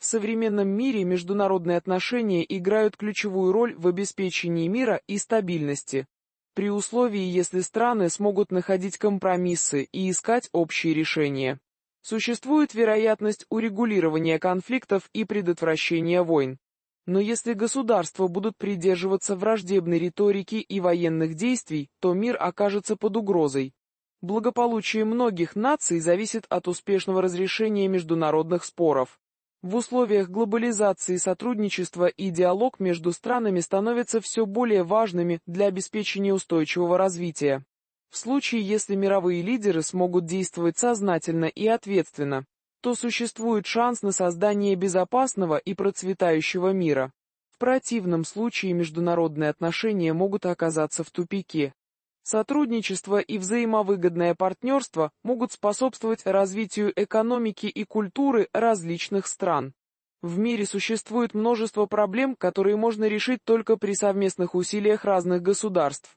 В современном мире международные отношения играют ключевую роль в обеспечении мира и стабильности, при условии, если страны смогут находить компромиссы и искать общие решения. Существует вероятность урегулирования конфликтов и предотвращения войн. Но если государства будут придерживаться враждебной риторики и военных действий, то мир окажется под угрозой. Благополучие многих наций зависит от успешного разрешения международных споров. В условиях глобализации сотрудничество и диалог между странами становятся все более важными для обеспечения устойчивого развития. В случае, если мировые лидеры смогут действовать сознательно и ответственно, то существует шанс на создание безопасного и процветающего мира. В противном случае международные отношения могут оказаться в тупике. Сотрудничество и взаимовыгодное партнерство могут способствовать развитию экономики и культуры различных стран. В мире существует множество проблем, которые можно решить только при совместных усилиях разных государств.